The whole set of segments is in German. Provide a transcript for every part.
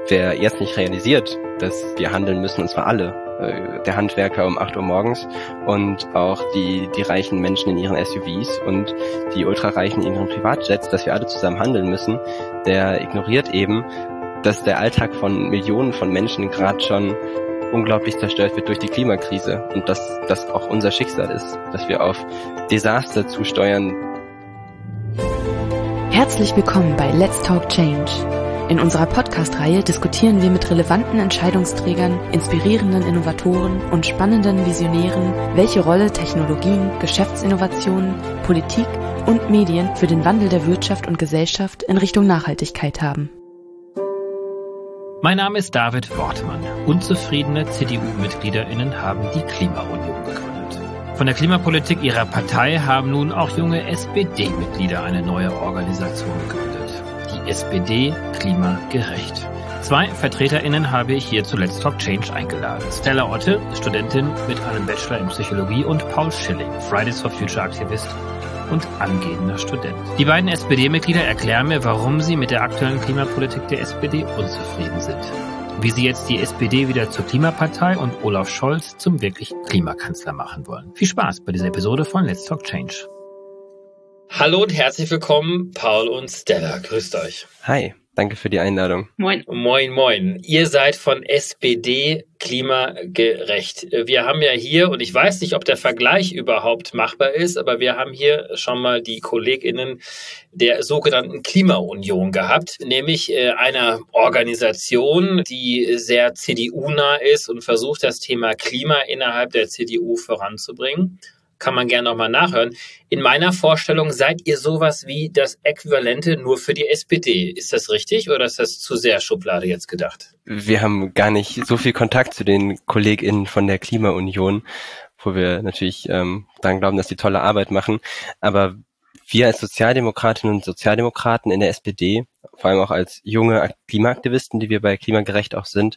wer jetzt nicht realisiert, dass wir handeln müssen, und zwar alle, der Handwerker um 8 Uhr morgens und auch die reichen Menschen in ihren SUVs und die Ultrareichen in ihren Privatjets, dass wir alle zusammen handeln müssen, der ignoriert eben, dass der Alltag von Millionen von Menschen gerade schon unglaublich zerstört wird durch die Klimakrise und dass das auch unser Schicksal ist, dass wir auf Desaster zusteuern. Herzlich willkommen bei Let's Talk Change. In unserer Podcast-Reihe diskutieren wir mit relevanten Entscheidungsträgern, inspirierenden Innovatoren und spannenden Visionären, welche Rolle Technologien, Geschäftsinnovationen, Politik und Medien für den Wandel der Wirtschaft und Gesellschaft in Richtung Nachhaltigkeit haben. Mein Name ist David Wortmann. Unzufriedene CDU-MitgliederInnen haben die Klimaunion gegründet. Von der Klimapolitik ihrer Partei haben nun auch junge SPD-Mitglieder eine neue Organisation gegründet. Die SPD Klimagerecht. 2 VertreterInnen habe ich hier zu Let's Talk Change eingeladen. Stella Otte, Studentin mit einem Bachelor in Psychologie, und Paul Schilling, Fridays for Future Aktivist und angehender Student. Die beiden SPD-Mitglieder erklären mir, warum sie mit der aktuellen Klimapolitik der SPD unzufrieden sind. Wie sie jetzt die SPD wieder zur Klimapartei und Olaf Scholz zum wirklichen Klimakanzler machen wollen. Viel Spaß bei dieser Episode von Let's Talk Change. Hallo und herzlich willkommen, Paul und Stella. Grüßt euch. Hi, danke für die Einladung. Moin. Moin, moin. Ihr seid von SPD Klimagerecht. Wir haben ja hier, und ich weiß nicht, ob der Vergleich überhaupt machbar ist, aber wir haben hier schon mal die KollegInnen der sogenannten Klimaunion gehabt, nämlich einer Organisation, die sehr CDU-nah ist und versucht, das Thema Klima innerhalb der CDU voranzubringen. Kann man gerne nochmal nachhören. In meiner Vorstellung seid ihr sowas wie das Äquivalente nur für die SPD. Ist das richtig oder ist das zu sehr Schublade jetzt gedacht? Wir haben gar nicht so viel Kontakt zu den KollegInnen von der Klimaunion, wo wir natürlich daran glauben, dass die tolle Arbeit machen. Aber wir als Sozialdemokratinnen und Sozialdemokraten in der SPD, vor allem auch als junge Klimaaktivisten, die wir bei Klimagerecht auch sind,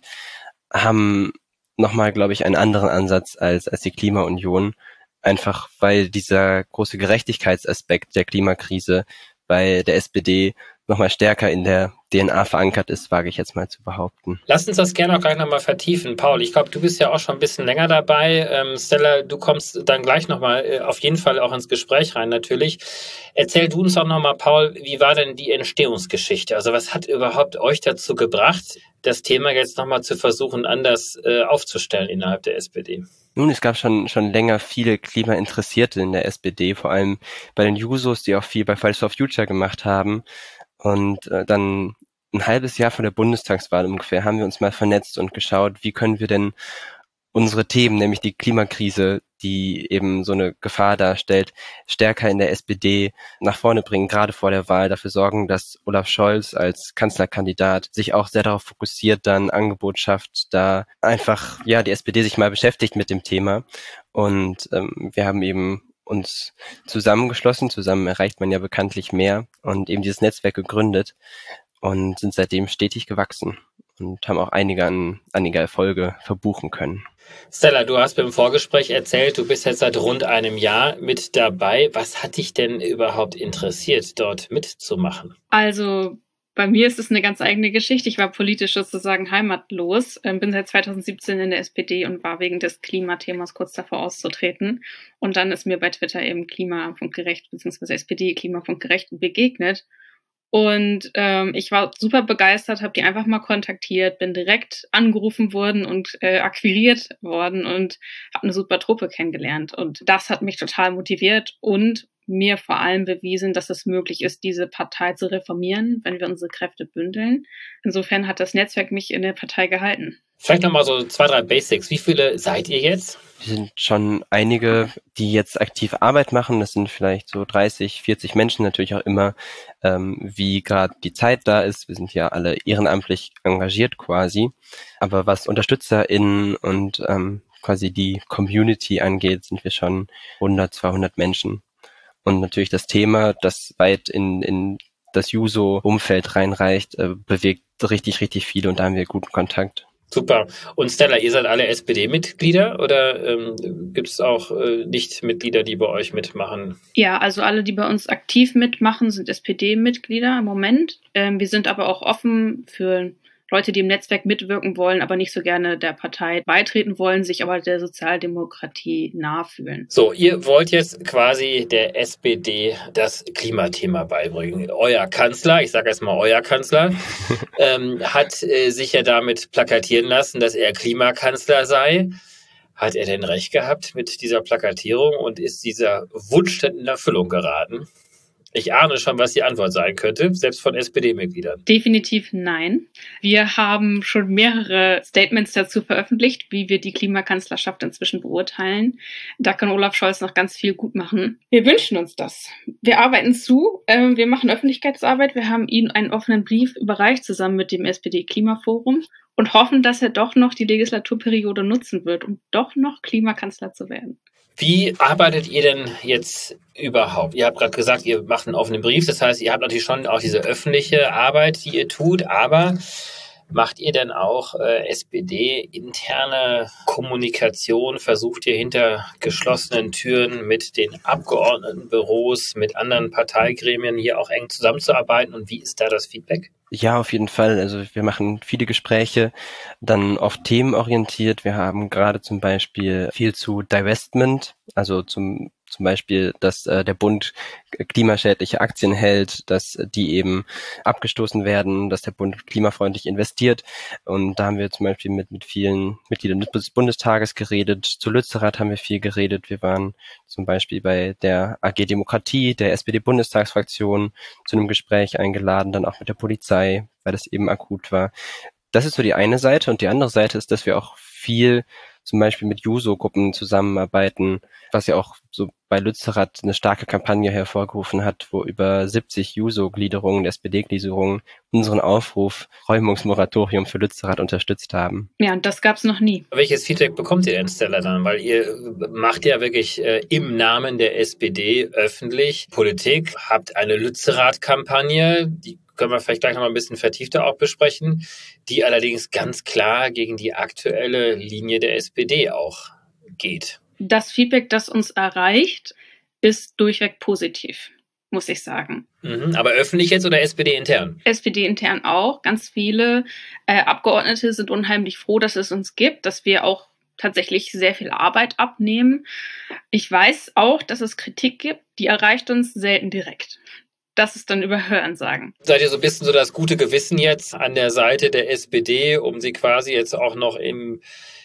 haben nochmal, glaube ich, einen anderen Ansatz als die Klimaunion. Einfach weil dieser große Gerechtigkeitsaspekt der Klimakrise bei der SPD nochmal stärker in der DNA verankert ist, wage ich jetzt mal zu behaupten. Lass uns das gerne auch gleich nochmal vertiefen. Paul, ich glaube, du bist ja auch schon ein bisschen länger dabei. Stella, du kommst dann gleich nochmal auf jeden Fall auch ins Gespräch rein natürlich. Erzähl du uns auch nochmal, Paul, wie war denn die Entstehungsgeschichte? Also was hat überhaupt euch dazu gebracht, das Thema jetzt nochmal zu versuchen, anders aufzustellen innerhalb der SPD? Nun, es gab schon länger viele Klimainteressierte in der SPD, vor allem bei den Jusos, die auch viel bei Fridays for Future gemacht haben. Und dann ein halbes Jahr vor der Bundestagswahl ungefähr haben wir uns mal vernetzt und geschaut, wie können wir denn unsere Themen, nämlich die Klimakrise, die eben so eine Gefahr darstellt, stärker in der SPD nach vorne bringen, gerade vor der Wahl, dafür sorgen, dass Olaf Scholz als Kanzlerkandidat sich auch sehr darauf fokussiert, dann Angebot schafft, da einfach, ja, die SPD sich mal beschäftigt mit dem Thema. Und wir haben eben uns zusammengeschlossen, zusammen erreicht man ja bekanntlich mehr, und eben dieses Netzwerk gegründet und sind seitdem stetig gewachsen und haben auch einige Erfolge verbuchen können. Stella, du hast beim Vorgespräch erzählt, du bist jetzt seit rund einem Jahr mit dabei. Was hat dich denn überhaupt interessiert, dort mitzumachen? Also bei mir ist es eine ganz eigene Geschichte. Ich war politisch sozusagen heimatlos, bin seit 2017 in der SPD und war wegen des Klimathemas kurz davor auszutreten. Und dann ist mir bei Twitter eben Klimafunkgerecht bzw. SPD Klimafunkgerecht begegnet. Und ich war super begeistert, habe die einfach mal kontaktiert, bin direkt angerufen worden und akquiriert worden und habe eine super Truppe kennengelernt. Und das hat mich total motiviert und mir vor allem bewiesen, dass es möglich ist, diese Partei zu reformieren, wenn wir unsere Kräfte bündeln. Insofern hat das Netzwerk mich in der Partei gehalten. Vielleicht nochmal so 2, 3 Basics. Wie viele seid ihr jetzt? Wir sind schon einige, die jetzt aktiv Arbeit machen. Das sind vielleicht so 30, 40 Menschen, natürlich auch immer, wie gerade die Zeit da ist. Wir sind ja alle ehrenamtlich engagiert quasi. Aber was UnterstützerInnen und quasi die Community angeht, sind wir schon 100, 200 Menschen. Und natürlich das Thema, das weit in das Juso-Umfeld reinreicht, bewegt richtig, richtig viele, und da haben wir guten Kontakt. Super. Und Stella, ihr seid alle SPD-Mitglieder oder gibt es auch Nicht-Mitglieder, die bei euch mitmachen? Ja, also alle, die bei uns aktiv mitmachen, sind SPD-Mitglieder im Moment. Wir sind aber auch offen für Leute, die im Netzwerk mitwirken wollen, aber nicht so gerne der Partei beitreten wollen, sich aber der Sozialdemokratie nahe fühlen. So, ihr wollt jetzt quasi der SPD das Klimathema beibringen. Euer Kanzler, ich sage erstmal euer Kanzler, hat sich ja damit plakatieren lassen, dass er Klimakanzler sei. Hat er denn recht gehabt mit dieser Plakatierung und ist dieser Wunsch denn in Erfüllung geraten? Ich ahne schon, was die Antwort sein könnte, selbst von SPD-Mitgliedern. Definitiv nein. Wir haben schon mehrere Statements dazu veröffentlicht, wie wir die Klimakanzlerschaft inzwischen beurteilen. Da kann Olaf Scholz noch ganz viel gut machen. Wir wünschen uns das. Wir arbeiten zu, wir machen Öffentlichkeitsarbeit. Wir haben ihm einen offenen Brief überreicht, zusammen mit dem SPD-Klimaforum und hoffen, dass er doch noch die Legislaturperiode nutzen wird, um doch noch Klimakanzler zu werden. Wie arbeitet ihr denn jetzt überhaupt? Ihr habt gerade gesagt, ihr macht einen offenen Brief. Das heißt, ihr habt natürlich schon auch diese öffentliche Arbeit, die ihr tut. Aber macht ihr denn auch SPD-interne Kommunikation? Versucht ihr hinter geschlossenen Türen mit den Abgeordnetenbüros, mit anderen Parteigremien hier auch eng zusammenzuarbeiten? Und wie ist da das Feedback? Ja, auf jeden Fall. Also wir machen viele Gespräche, dann oft themenorientiert. Wir haben gerade zum Beispiel viel zu Divestment, also zum Beispiel, dass der Bund klimaschädliche Aktien hält, dass die eben abgestoßen werden, dass der Bund klimafreundlich investiert. Und da haben wir zum Beispiel mit vielen Mitgliedern des Bundestages geredet. Zu Lützerath haben wir viel geredet. Wir waren zum Beispiel bei der AG Demokratie, der SPD-Bundestagsfraktion, zu einem Gespräch eingeladen, dann auch mit der Polizei, weil das eben akut war. Das ist so die eine Seite. Und die andere Seite ist, dass wir auch viel zum Beispiel mit Juso-Gruppen zusammenarbeiten, was ja auch so bei Lützerath eine starke Kampagne hervorgerufen hat, wo über 70 Juso-Gliederungen, SPD-Gliederungen unseren Aufruf Räumungsmoratorium für Lützerath unterstützt haben. Ja, und das gab's noch nie. Welches Feedback bekommt ihr denn, Stella, dann? Weil ihr macht ja wirklich im Namen der SPD öffentlich Politik, habt eine Lützerath-Kampagne, die können wir vielleicht gleich noch mal ein bisschen vertiefter auch besprechen, die allerdings ganz klar gegen die aktuelle Linie der SPD auch geht. Das Feedback, das uns erreicht, ist durchweg positiv, muss ich sagen. Aber öffentlich jetzt oder SPD-intern? SPD-intern auch. Ganz viele Abgeordnete sind unheimlich froh, dass es uns gibt, dass wir auch tatsächlich sehr viel Arbeit abnehmen. Ich weiß auch, dass es Kritik gibt, die erreicht uns selten direkt. Das ist dann über Hörensagen. Seid ihr so ein bisschen so das gute Gewissen jetzt an der Seite der SPD, um sie quasi jetzt auch noch im,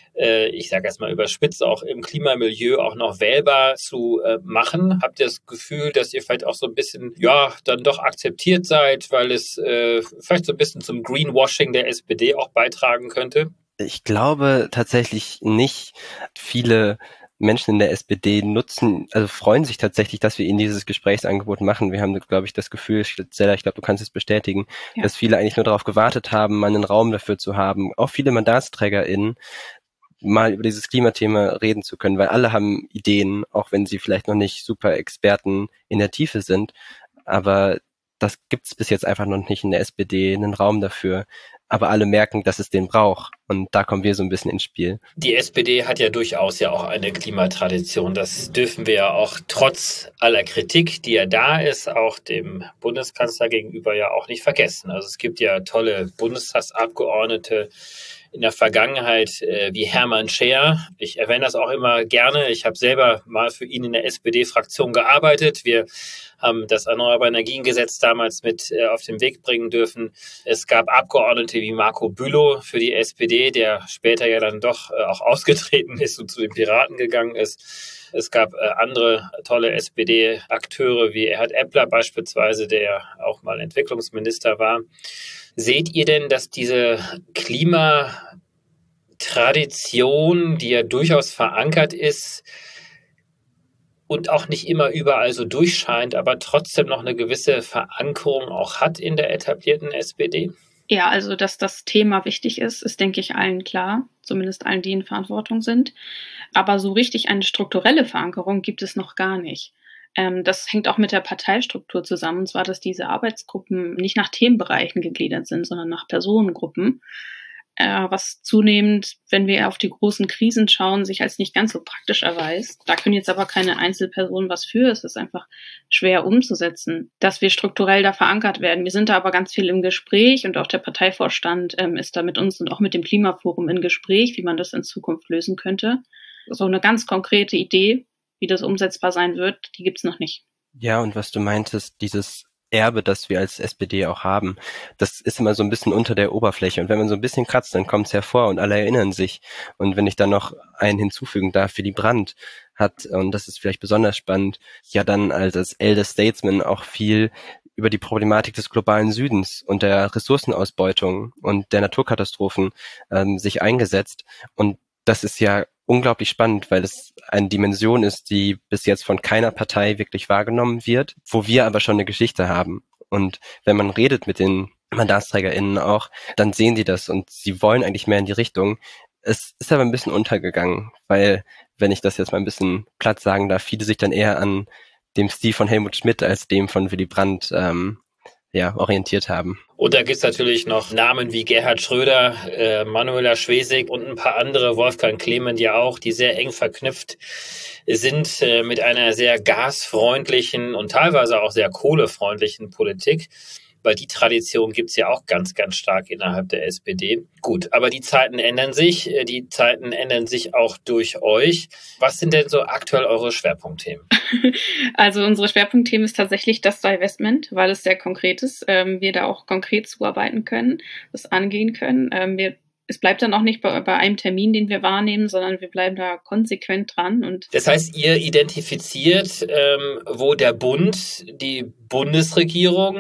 ich sage jetzt mal überspitzt, auch im Klimamilieu auch noch wählbar zu machen? Habt ihr das Gefühl, dass ihr vielleicht auch so ein bisschen, ja, dann doch akzeptiert seid, weil es vielleicht so ein bisschen zum Greenwashing der SPD auch beitragen könnte? Ich glaube tatsächlich nicht. Viele Menschen in der SPD freuen sich tatsächlich, dass wir ihnen dieses Gesprächsangebot machen. Wir haben, glaube ich, das Gefühl, Stella, ich glaube, du kannst es bestätigen, ja, dass viele eigentlich nur darauf gewartet haben, mal einen Raum dafür zu haben. Auch viele MandatsträgerInnen, mal über dieses Klimathema reden zu können, weil alle haben Ideen, auch wenn sie vielleicht noch nicht super Experten in der Tiefe sind. Aber das gibt's bis jetzt einfach noch nicht in der SPD, einen Raum dafür. Aber alle merken, dass es den braucht. Und da kommen wir so ein bisschen ins Spiel. Die SPD hat ja durchaus ja auch eine Klimatradition. Das dürfen wir ja auch trotz aller Kritik, die ja da ist, auch dem Bundeskanzler gegenüber ja auch nicht vergessen. Also es gibt ja tolle Bundestagsabgeordnete in der Vergangenheit wie Hermann Scheer. Ich erwähne das auch immer gerne. Ich habe selber mal für ihn in der SPD-Fraktion gearbeitet. Wir haben das Erneuerbare Energiengesetz damals mit auf den Weg bringen dürfen. Es gab Abgeordnete wie Marco Bülow für die SPD, der später ja dann doch auch ausgetreten ist und zu den Piraten gegangen ist. Es gab andere tolle SPD-Akteure wie Erhard Eppler beispielsweise, der auch mal Entwicklungsminister war. Seht ihr denn, dass diese Klimatradition, die ja durchaus verankert ist und auch nicht immer überall so durchscheint, aber trotzdem noch eine gewisse Verankerung auch hat in der etablierten SPD? Ja, also dass das Thema wichtig ist, denke ich, allen klar, zumindest allen, die in Verantwortung sind. Aber so richtig eine strukturelle Verankerung gibt es noch gar nicht. Das hängt auch mit der Parteistruktur zusammen, und zwar, dass diese Arbeitsgruppen nicht nach Themenbereichen gegliedert sind, sondern nach Personengruppen. was zunehmend, wenn wir auf die großen Krisen schauen, sich als nicht ganz so praktisch erweist. Da können jetzt aber keine Einzelpersonen was für. Es ist einfach schwer umzusetzen, dass wir strukturell da verankert werden. Wir sind da aber ganz viel im Gespräch und auch der Parteivorstand ist da mit uns und auch mit dem Klimaforum im Gespräch, wie man das in Zukunft lösen könnte. So eine ganz konkrete Idee, wie das umsetzbar sein wird, die gibt's noch nicht. Ja, und was du meintest, dieses Erbe, das wir als SPD auch haben, das ist immer so ein bisschen unter der Oberfläche. Und wenn man so ein bisschen kratzt, dann kommt es hervor und alle erinnern sich. Und wenn ich dann noch einen hinzufügen darf, Willy Brandt hat, und das ist vielleicht besonders spannend, ja dann als Elder Statesman auch viel über die Problematik des globalen Südens und der Ressourcenausbeutung und der Naturkatastrophen sich eingesetzt. Und das ist ja unglaublich spannend, weil es eine Dimension ist, die bis jetzt von keiner Partei wirklich wahrgenommen wird, wo wir aber schon eine Geschichte haben. Und wenn man redet mit den MandatsträgerInnen auch, dann sehen die das und sie wollen eigentlich mehr in die Richtung. Es ist aber ein bisschen untergegangen, weil, wenn ich das jetzt mal ein bisschen platt sagen darf, viele sich dann eher an dem Stil von Helmut Schmidt als dem von Willy Brandt orientiert haben. Und da gibt's natürlich noch Namen wie Gerhard Schröder, Manuela Schwesig und ein paar andere, Wolfgang Clement ja auch, die sehr eng verknüpft sind mit einer sehr gasfreundlichen und teilweise auch sehr kohlefreundlichen Politik. Weil die Tradition gibt's ja auch ganz, ganz stark innerhalb der SPD. Gut, aber die Zeiten ändern sich auch durch euch. Was sind denn so aktuell eure Schwerpunktthemen? Also unsere Schwerpunktthemen ist tatsächlich das Divestment, weil es sehr konkret ist. Wir da auch konkret zuarbeiten können, das angehen können. Es bleibt dann auch nicht bei einem Termin, den wir wahrnehmen, sondern wir bleiben da konsequent dran. Und das heißt, ihr identifiziert, wo der Bund, die Bundesregierung,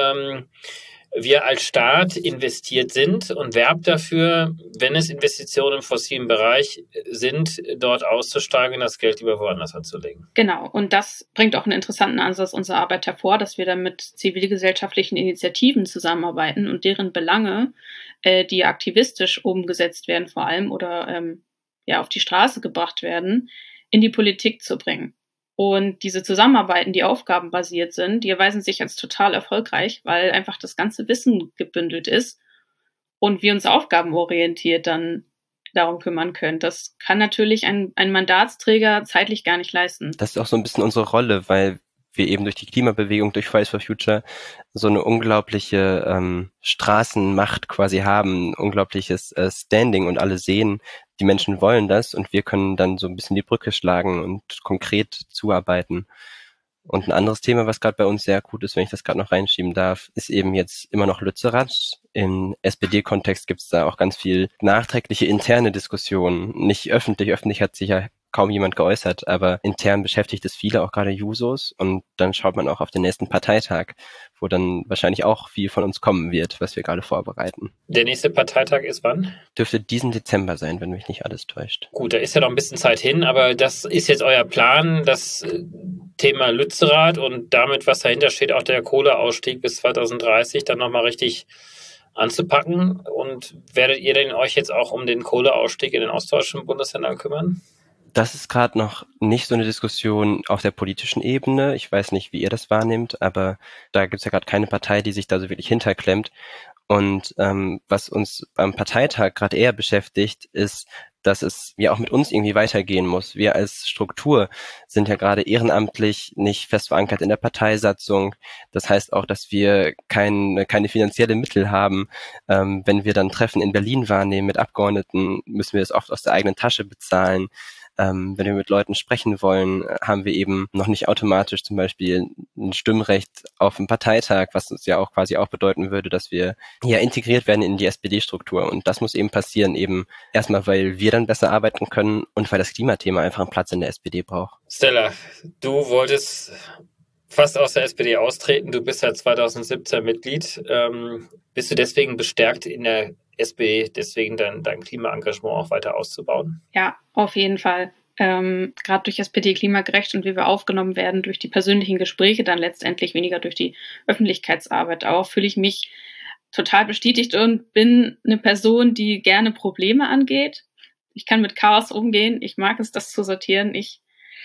wir als Staat investiert sind und werbt dafür, wenn es Investitionen im fossilen Bereich sind, dort auszusteigen, das Geld lieber woanders anzulegen. Genau, und das bringt auch einen interessanten Ansatz unserer Arbeit hervor, dass wir dann mit zivilgesellschaftlichen Initiativen zusammenarbeiten und deren Belange, die aktivistisch umgesetzt werden vor allem oder auf die Straße gebracht werden, in die Politik zu bringen. Und diese Zusammenarbeiten, die aufgabenbasiert sind, die erweisen sich als total erfolgreich, weil einfach das ganze Wissen gebündelt ist und wir uns aufgabenorientiert dann darum kümmern können. Das kann natürlich ein Mandatsträger zeitlich gar nicht leisten. Das ist auch so ein bisschen unsere Rolle, weil wir eben durch die Klimabewegung, durch Fridays for Future so eine unglaubliche Straßenmacht quasi haben, ein unglaubliches Standing und alle sehen, die Menschen wollen das und wir können dann so ein bisschen die Brücke schlagen und konkret zuarbeiten. Und ein anderes Thema, was gerade bei uns sehr gut ist, wenn ich das gerade noch reinschieben darf, ist eben jetzt immer noch Lützerath. Im SPD-Kontext gibt es da auch ganz viel nachträgliche interne Diskussionen. Nicht öffentlich. Öffentlich hat sich ja kaum jemand geäußert, aber intern beschäftigt es viele, auch gerade Jusos. Und dann schaut man auch auf den nächsten Parteitag, wo dann wahrscheinlich auch viel von uns kommen wird, was wir gerade vorbereiten. Der nächste Parteitag ist wann? Dürfte diesen Dezember sein, wenn mich nicht alles täuscht. Gut, da ist ja noch ein bisschen Zeit hin, aber das ist jetzt euer Plan, das Thema Lützerath und damit, was dahinter steht, auch der Kohleausstieg bis 2030, dann nochmal richtig anzupacken. Und werdet ihr denn euch jetzt auch um den Kohleausstieg in den ostdeutschen Bundesländern kümmern? Das ist gerade noch nicht so eine Diskussion auf der politischen Ebene. Ich weiß nicht, wie ihr das wahrnehmt, aber da gibt es ja gerade keine Partei, die sich da so wirklich hinterklemmt. Und was uns beim Parteitag gerade eher beschäftigt, ist, dass es ja auch mit uns irgendwie weitergehen muss. Wir als Struktur sind ja gerade ehrenamtlich nicht fest verankert in der Parteisatzung. Das heißt auch, dass wir keine finanzielle Mittel haben. Wenn wir dann Treffen in Berlin wahrnehmen mit Abgeordneten, müssen wir es oft aus der eigenen Tasche bezahlen. Wenn wir mit Leuten sprechen wollen, haben wir eben noch nicht automatisch zum Beispiel ein Stimmrecht auf dem Parteitag, was uns ja auch quasi auch bedeuten würde, dass wir ja integriert werden in die SPD-Struktur. Und das muss eben passieren, eben erstmal, weil wir dann besser arbeiten können und weil das Klimathema einfach einen Platz in der SPD braucht. Stella, du wolltest fast aus der SPD austreten. Du bist seit 2017 Mitglied. Bist du deswegen bestärkt in der SPD, deswegen dein Klimaengagement auch weiter auszubauen? Ja, auf jeden Fall. Gerade durch SPD klimagerecht und wie wir aufgenommen werden durch die persönlichen Gespräche, dann letztendlich weniger durch die Öffentlichkeitsarbeit auch, fühle ich mich total bestätigt und bin eine Person, die gerne Probleme angeht. Ich kann mit Chaos umgehen. Ich mag es, das zu sortieren. Ich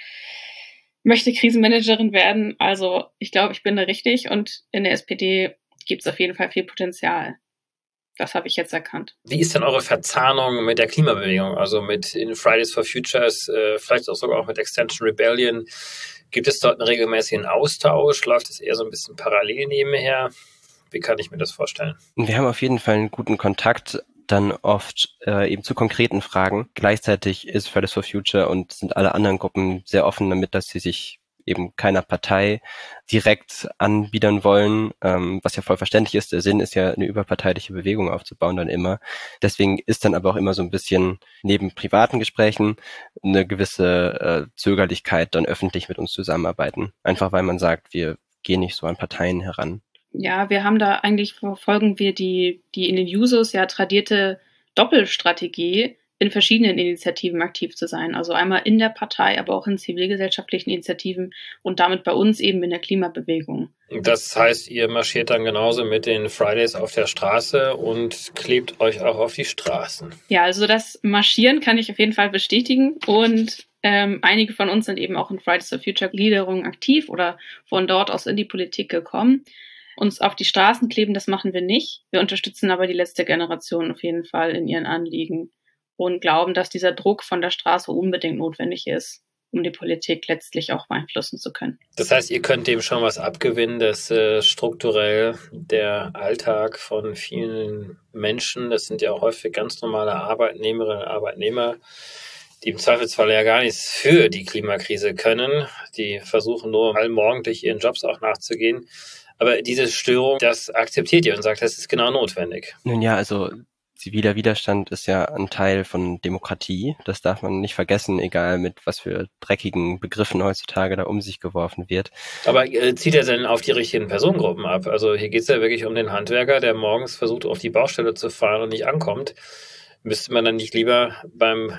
möchte Krisenmanagerin werden. Also ich glaube, ich bin da richtig und in der SPD gibt es auf jeden Fall viel Potenzial. Das habe ich jetzt erkannt. Wie ist denn eure Verzahnung mit der Klimabewegung, also mit in Fridays for Futures, vielleicht auch sogar auch mit Extinction Rebellion? Gibt es dort einen regelmäßigen Austausch? Läuft es eher so ein bisschen parallel nebenher? Wie kann ich mir das vorstellen? Wir haben auf jeden Fall einen guten Kontakt, dann oft eben zu konkreten Fragen. Gleichzeitig ist Fridays for Future und sind alle anderen Gruppen sehr offen damit, dass sie sich eben keiner Partei direkt anbiedern wollen, was ja voll verständlich ist. Der Sinn ist ja, eine überparteiliche Bewegung aufzubauen dann immer. Deswegen ist dann aber auch immer so ein bisschen neben privaten Gesprächen eine gewisse Zögerlichkeit, dann öffentlich mit uns zusammenarbeiten. Einfach weil man sagt, wir gehen nicht so an Parteien heran. Ja, wir haben da eigentlich, verfolgen wir die in den Jusos ja tradierte Doppelstrategie, in verschiedenen Initiativen aktiv zu sein. Also einmal in der Partei, aber auch in zivilgesellschaftlichen Initiativen und damit bei uns eben in der Klimabewegung. Das heißt, ihr marschiert dann genauso mit den Fridays auf der Straße und klebt euch auch auf die Straßen. Ja, also das Marschieren kann ich auf jeden Fall bestätigen und einige von uns sind eben auch in Fridays for Future Gliederungen aktiv oder von dort aus in die Politik gekommen. Uns auf die Straßen kleben, das machen wir nicht. Wir unterstützen aber die letzte Generation auf jeden Fall in ihren Anliegen und glauben, dass dieser Druck von der Straße unbedingt notwendig ist, um die Politik letztlich auch beeinflussen zu können. Das heißt, ihr könnt dem schon was abgewinnen, dass strukturell der Alltag von vielen Menschen, das sind ja auch häufig ganz normale Arbeitnehmerinnen und Arbeitnehmer, die im Zweifelsfall ja gar nichts für die Klimakrise können. Die versuchen nur allmorgendlich ihren Jobs auch nachzugehen. Aber diese Störung, das akzeptiert ihr und sagt, das ist genau notwendig. Nun ja, also ziviler Widerstand ist ja ein Teil von Demokratie. Das darf man nicht vergessen, egal mit was für dreckigen Begriffen heutzutage da um sich geworfen wird. Aber zieht er denn auf die richtigen Personengruppen ab? Also hier geht es ja wirklich um den Handwerker, der morgens versucht, auf die Baustelle zu fahren und nicht ankommt. Müsste man dann nicht lieber beim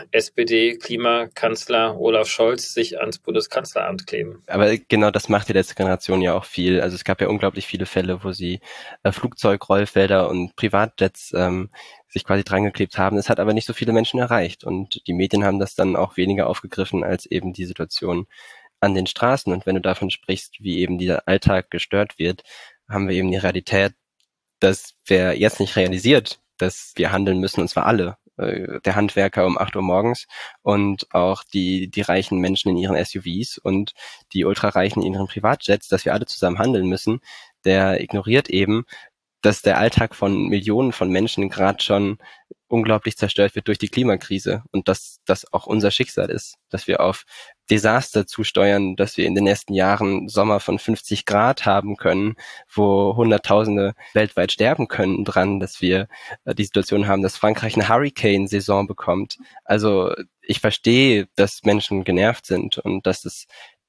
SPD-Klimakanzler Olaf Scholz sich ans Bundeskanzleramt kleben? Aber genau das macht die letzte Generation ja auch viel. Also es gab ja unglaublich viele Fälle, wo sie Flugzeugrollfelder und Privatjets sich quasi drangeklebt haben. Es hat aber nicht so viele Menschen erreicht. Und die Medien haben das dann auch weniger aufgegriffen als eben die Situation an den Straßen. Und wenn du davon sprichst, wie eben dieser Alltag gestört wird, haben wir eben die Realität, dass wer jetzt nicht realisiert, dass wir handeln müssen, und zwar alle. Der Handwerker um 8 Uhr morgens und auch die reichen Menschen in ihren SUVs und die Ultrareichen in ihren Privatjets, dass wir alle zusammen handeln müssen, der ignoriert eben, dass der Alltag von Millionen von Menschen gerade schon unglaublich zerstört wird durch die Klimakrise und dass das auch unser Schicksal ist, dass wir auf Desaster zusteuern, dass wir in den nächsten Jahren Sommer von 50 Grad haben können, wo Hunderttausende weltweit sterben können dran, dass wir die Situation haben, dass Frankreich eine Hurricane-Saison bekommt. Also ich verstehe, dass Menschen genervt sind und dass es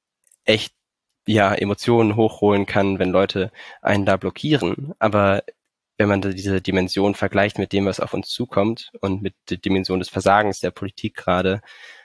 echt Emotionen hochholen kann, wenn Leute einen da blockieren. Aber wenn man diese Dimension vergleicht mit dem, was auf uns zukommt und mit der Dimension des Versagens der Politik gerade,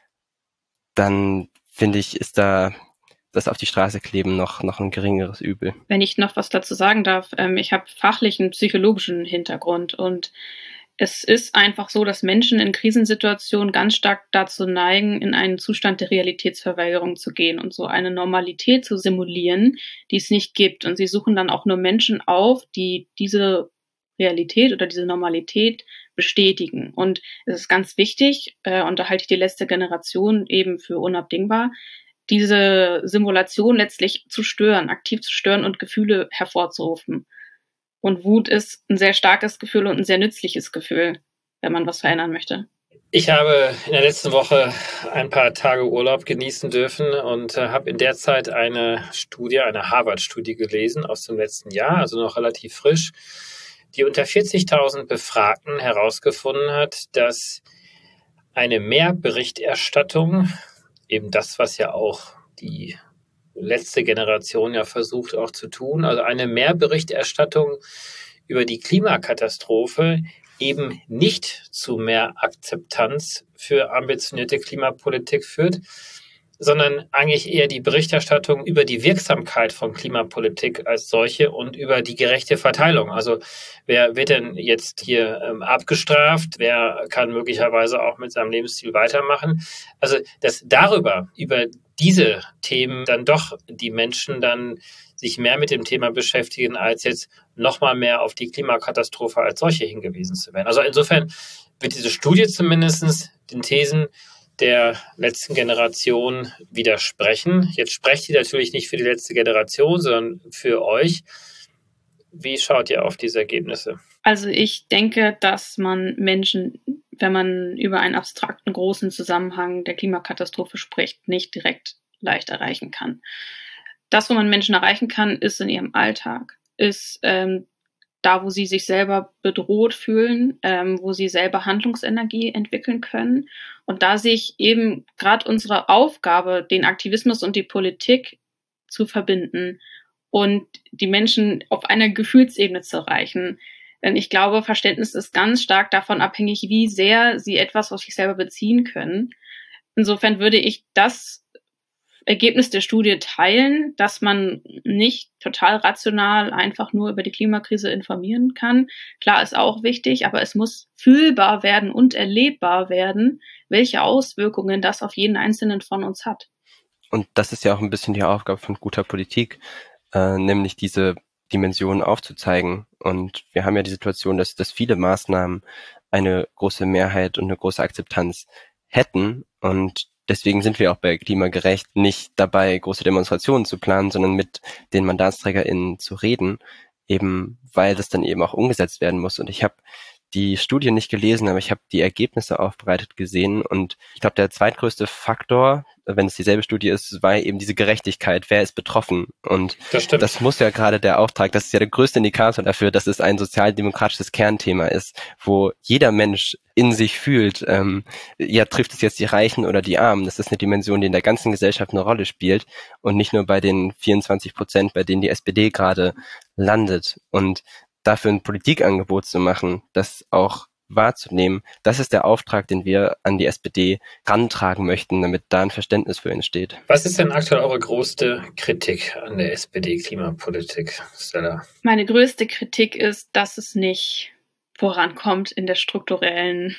dann finde ich, ist da das auf die Straße kleben noch ein geringeres Übel. Wenn ich noch was dazu sagen darf, ich habe fachlichen, psychologischen Hintergrund und es ist einfach so, dass Menschen in Krisensituationen ganz stark dazu neigen, in einen Zustand der Realitätsverweigerung zu gehen und so eine Normalität zu simulieren, die es nicht gibt. Und sie suchen dann auch nur Menschen auf, die diese Realität oder diese Normalität bestätigen. Und es ist ganz wichtig, und da halte ich die letzte Generation eben für unabdingbar, diese Simulation letztlich zu stören, aktiv zu stören und Gefühle hervorzurufen. Und Wut ist ein sehr starkes Gefühl und ein sehr nützliches Gefühl, wenn man was verändern möchte. Ich habe in der letzten Woche ein paar Tage Urlaub genießen dürfen und habe in der Zeit eine Harvard-Studie gelesen aus dem letzten Jahr, also noch relativ frisch, die unter 40.000 Befragten herausgefunden hat, dass eine Mehrberichterstattung, eben das, was ja auch die letzte Generation ja versucht auch zu tun, also eine Mehrberichterstattung über die Klimakatastrophe eben nicht zu mehr Akzeptanz für ambitionierte Klimapolitik führt, sondern eigentlich eher die Berichterstattung über die Wirksamkeit von Klimapolitik als solche und über die gerechte Verteilung. Also wer wird denn jetzt hier abgestraft? Wer kann möglicherweise auch mit seinem Lebensstil weitermachen? Also dass über diese Themen dann doch die Menschen dann sich mehr mit dem Thema beschäftigen, als jetzt nochmal mehr auf die Klimakatastrophe als solche hingewiesen zu werden. Also insofern wird diese Studie zumindest den Thesen der letzten Generation widersprechen. Jetzt sprecht ihr natürlich nicht für die letzte Generation, sondern für euch. Wie schaut ihr auf diese Ergebnisse? Also ich denke, dass man Menschen, wenn man über einen abstrakten großen Zusammenhang der Klimakatastrophe spricht, nicht direkt leicht erreichen kann. Das, wo man Menschen erreichen kann, ist in ihrem Alltag, ist da, wo sie sich selber bedroht fühlen, wo sie selber Handlungsenergie entwickeln können. Und da sehe ich eben gerade unsere Aufgabe, den Aktivismus und die Politik zu verbinden und die Menschen auf einer Gefühlsebene zu erreichen. Denn ich glaube, Verständnis ist ganz stark davon abhängig, wie sehr sie etwas auf sich selber beziehen können. Insofern würde ich das Ergebnis der Studie teilen, dass man nicht total rational einfach nur über die Klimakrise informieren kann. Klar, ist auch wichtig, aber es muss fühlbar werden und erlebbar werden, welche Auswirkungen das auf jeden Einzelnen von uns hat. Und das ist ja auch ein bisschen die Aufgabe von guter Politik, nämlich diese Dimensionen aufzuzeigen. Und wir haben ja die Situation, dass viele Maßnahmen eine große Mehrheit und eine große Akzeptanz hätten. Und deswegen sind wir auch bei Klimagerecht nicht dabei, große Demonstrationen zu planen, sondern mit den MandatsträgerInnen zu reden, eben weil das dann eben auch umgesetzt werden muss. Und ich habe die Studie nicht gelesen, aber ich habe die Ergebnisse aufbereitet gesehen. Und ich glaube, der zweitgrößte Faktor, wenn es dieselbe Studie ist, war eben diese Gerechtigkeit. Wer ist betroffen? Und das muss ja gerade der Auftrag, das ist ja der größte Indikator dafür, dass es ein sozialdemokratisches Kernthema ist, wo jeder Mensch in sich fühlt, ja, trifft es jetzt die Reichen oder die Armen? Das ist eine Dimension, die in der ganzen Gesellschaft eine Rolle spielt und nicht nur bei den 24%, bei denen die SPD gerade landet. Und dafür ein Politikangebot zu machen, das auch wahrzunehmen, das ist der Auftrag, den wir an die SPD rantragen möchten, damit da ein Verständnis für entsteht. Was ist denn aktuell eure größte Kritik an der SPD-Klimapolitik, Stella? Meine größte Kritik ist, dass es nicht vorankommt in der strukturellen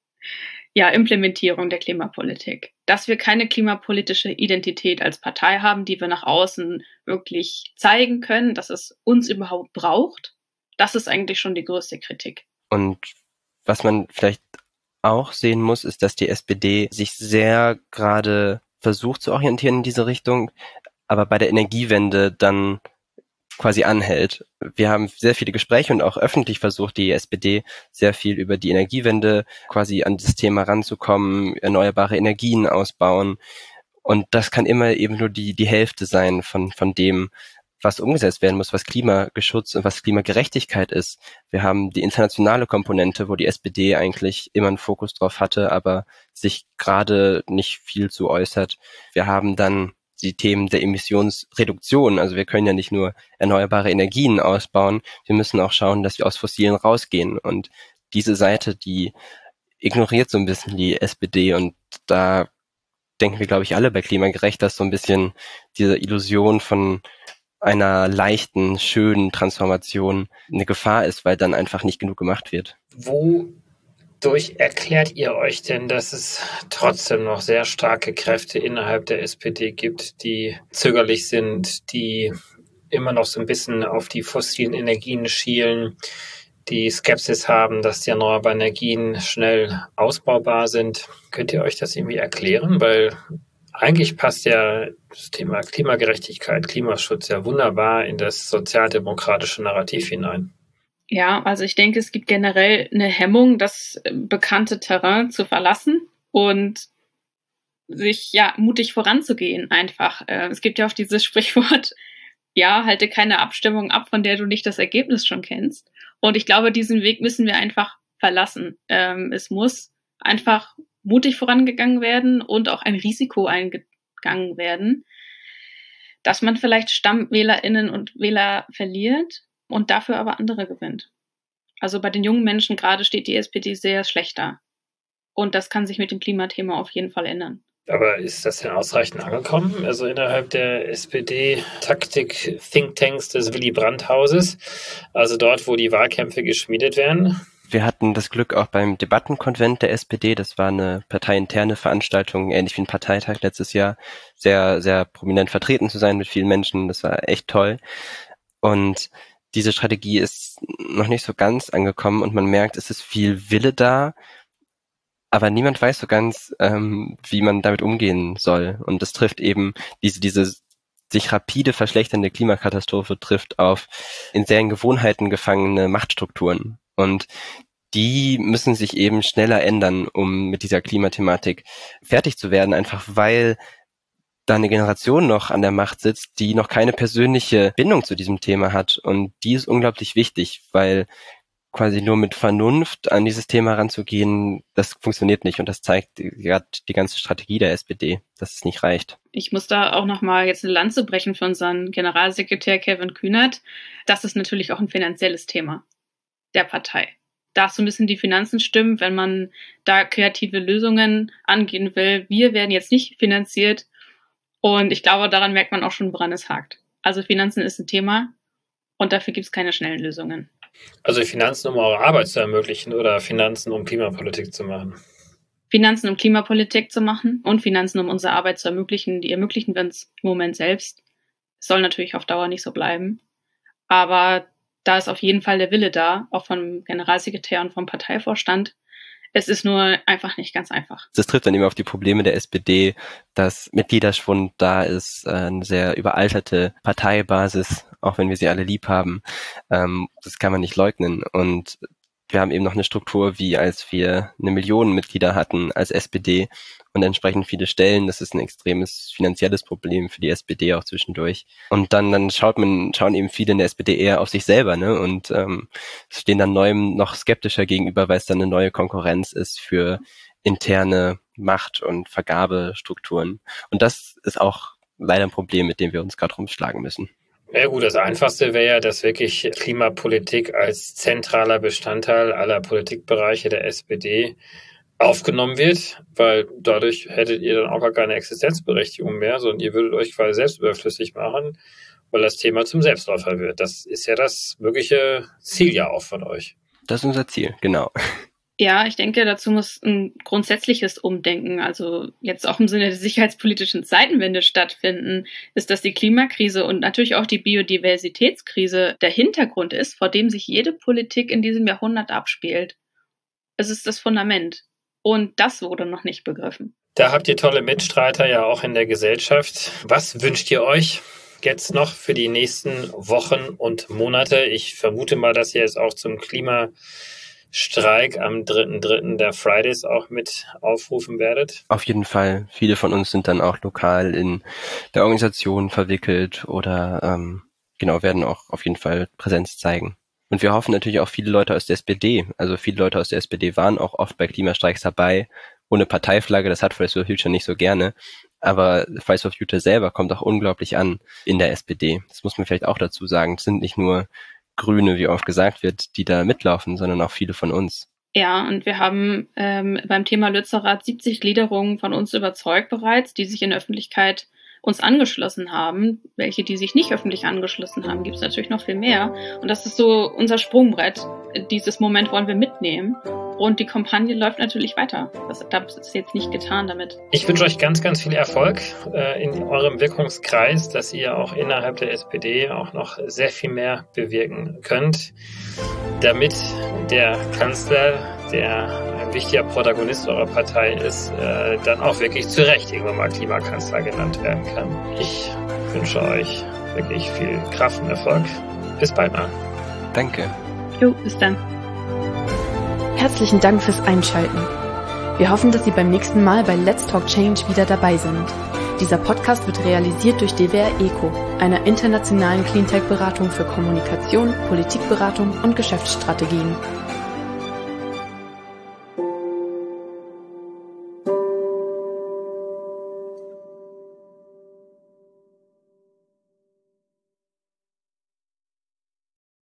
Implementierung der Klimapolitik. Dass wir keine klimapolitische Identität als Partei haben, die wir nach außen wirklich zeigen können, dass es uns überhaupt braucht. Das ist eigentlich schon die größte Kritik. Und was man vielleicht auch sehen muss, ist, dass die SPD sich sehr gerade versucht zu orientieren in diese Richtung, aber bei der Energiewende dann quasi anhält. Wir haben sehr viele Gespräche und auch öffentlich versucht, die SPD sehr viel über die Energiewende quasi an das Thema ranzukommen, erneuerbare Energien ausbauen. Und das kann immer eben nur die Hälfte sein von dem, was umgesetzt werden muss, was Klimaschutz und was Klimagerechtigkeit ist. Wir haben die internationale Komponente, wo die SPD eigentlich immer einen Fokus drauf hatte, aber sich gerade nicht viel zu äußert. Wir haben dann die Themen der Emissionsreduktion. Also wir können ja nicht nur erneuerbare Energien ausbauen, wir müssen auch schauen, dass wir aus Fossilen rausgehen. Und diese Seite, die ignoriert so ein bisschen die SPD und da denken wir, glaube ich, alle bei Klimagerecht, dass so ein bisschen diese Illusion von einer leichten, schönen Transformation eine Gefahr ist, weil dann einfach nicht genug gemacht wird. Wodurch erklärt ihr euch denn, dass es trotzdem noch sehr starke Kräfte innerhalb der SPD gibt, die zögerlich sind, die immer noch so ein bisschen auf die fossilen Energien schielen, die Skepsis haben, dass die erneuerbaren Energien schnell ausbaubar sind? Könnt ihr euch das irgendwie erklären? Weil eigentlich passt ja das Thema Klimagerechtigkeit, Klimaschutz ja wunderbar in das sozialdemokratische Narrativ hinein. Ja, also ich denke, es gibt generell eine Hemmung, das bekannte Terrain zu verlassen und sich mutig voranzugehen einfach. Es gibt ja auch dieses Sprichwort, halte keine Abstimmung ab, von der du nicht das Ergebnis schon kennst. Und ich glaube, diesen Weg müssen wir einfach verlassen. Es muss einfach mutig vorangegangen werden und auch ein Risiko eingegangen werden, dass man vielleicht StammwählerInnen und Wähler verliert und dafür aber andere gewinnt. Also bei den jungen Menschen gerade steht die SPD sehr schlecht da. Und das kann sich mit dem Klimathema auf jeden Fall ändern. Aber ist das denn ausreichend angekommen? Also innerhalb der SPD-Taktik-Thinktanks des Willy Brandt-Hauses, also dort, wo die Wahlkämpfe geschmiedet werden? Wir hatten das Glück auch beim Debattenkonvent der SPD, das war eine parteiinterne Veranstaltung, ähnlich wie ein Parteitag letztes Jahr, sehr, sehr prominent vertreten zu sein mit vielen Menschen, das war echt toll. Und diese Strategie ist noch nicht so ganz angekommen und man merkt, es ist viel Wille da, aber niemand weiß so ganz, wie man damit umgehen soll. Und das trifft eben diese sich rapide verschlechternde Klimakatastrophe trifft auf in deren Gewohnheiten gefangene Machtstrukturen. Und die müssen sich eben schneller ändern, um mit dieser Klimathematik fertig zu werden, einfach weil da eine Generation noch an der Macht sitzt, die noch keine persönliche Bindung zu diesem Thema hat. Und die ist unglaublich wichtig, weil quasi nur mit Vernunft an dieses Thema ranzugehen, das funktioniert nicht. Und das zeigt gerade die ganze Strategie der SPD, dass es nicht reicht. Ich muss da auch nochmal jetzt eine Lanze brechen für unseren Generalsekretär Kevin Kühnert. Das ist natürlich auch ein finanzielles Thema der Partei. Da so ein bisschen die Finanzen stimmen, wenn man da kreative Lösungen angehen will. Wir werden jetzt nicht finanziert. Und ich glaube, daran merkt man auch schon, woran es hakt. Also Finanzen ist ein Thema und dafür gibt es keine schnellen Lösungen. Also Finanzen, um eure Arbeit zu ermöglichen oder Finanzen, um Klimapolitik zu machen? Finanzen, um Klimapolitik zu machen und Finanzen, um unsere Arbeit zu ermöglichen. Die ermöglichen wir uns im Moment selbst. Es soll natürlich auf Dauer nicht so bleiben. Aber da ist auf jeden Fall der Wille da, auch vom Generalsekretär und vom Parteivorstand. Es ist nur einfach nicht ganz einfach. Das trifft dann eben auf die Probleme der SPD, dass Mitgliederschwund da ist, eine sehr überalterte Parteibasis, auch wenn wir sie alle lieb haben. Das kann man nicht leugnen. Und wir haben eben noch eine Struktur, wie als wir 1 Million Mitglieder hatten als SPD und entsprechend viele Stellen. Das ist ein extremes finanzielles Problem für die SPD auch zwischendurch. Und dann schauen eben viele in der SPD eher auf sich selber, ne? Und stehen dann Neuem noch skeptischer gegenüber, weil es dann eine neue Konkurrenz ist für interne Macht- und Vergabestrukturen. Und das ist auch leider ein Problem, mit dem wir uns gerade rumschlagen müssen. Ja gut, das Einfachste wäre ja, dass wirklich Klimapolitik als zentraler Bestandteil aller Politikbereiche der SPD aufgenommen wird, weil dadurch hättet ihr dann auch gar keine Existenzberechtigung mehr, sondern ihr würdet euch quasi selbst überflüssig machen, weil das Thema zum Selbstläufer wird. Das ist ja das wirkliche Ziel ja auch von euch. Das ist unser Ziel, genau. Ja, ich denke, dazu muss ein grundsätzliches Umdenken, also jetzt auch im Sinne der sicherheitspolitischen Zeitenwende stattfinden, ist, dass die Klimakrise und natürlich auch die Biodiversitätskrise der Hintergrund ist, vor dem sich jede Politik in diesem Jahrhundert abspielt. Es ist das Fundament. Und das wurde noch nicht begriffen. Da habt ihr tolle Mitstreiter ja auch in der Gesellschaft. Was wünscht ihr euch jetzt noch für die nächsten Wochen und Monate? Ich vermute mal, dass ihr jetzt auch zum Klimastreik am 3.3. der Fridays auch mit aufrufen werdet. Auf jeden Fall. Viele von uns sind dann auch lokal in der Organisation verwickelt oder werden auch auf jeden Fall Präsenz zeigen. Und wir hoffen natürlich auch viele Leute aus der SPD. Also viele Leute aus der SPD waren auch oft bei Klimastreiks dabei, ohne Parteiflagge. Das hat Fridays for Future nicht so gerne. Aber Fridays for Future selber kommt auch unglaublich an in der SPD. Das muss man vielleicht auch dazu sagen. Es sind nicht nur Grüne, wie oft gesagt wird, die da mitlaufen, sondern auch viele von uns. Ja, und wir haben beim Thema Lützerath 70 Gliederungen von uns überzeugt bereits, die sich in der Öffentlichkeit uns angeschlossen haben. Welche, die sich nicht öffentlich angeschlossen haben, gibt es natürlich noch viel mehr. Und das ist so unser Sprungbrett. Dieses Moment wollen wir mitnehmen. Und die Kampagne läuft natürlich weiter. Das ist jetzt nicht getan damit. Ich wünsche euch ganz, ganz viel Erfolg in eurem Wirkungskreis, dass ihr auch innerhalb der SPD auch noch sehr viel mehr bewirken könnt, damit der Kanzler, der ein wichtiger Protagonist eurer Partei ist, dann auch wirklich zu Recht irgendwann mal Klimakanzler genannt werden kann. Ich wünsche euch wirklich viel Kraft und Erfolg. Bis bald mal. Danke. Jo, bis dann. Herzlichen Dank fürs Einschalten. Wir hoffen, dass Sie beim nächsten Mal bei Let's Talk Change wieder dabei sind. Dieser Podcast wird realisiert durch DWR ECO, einer internationalen Cleantech-Beratung für Kommunikation, Politikberatung und Geschäftsstrategien.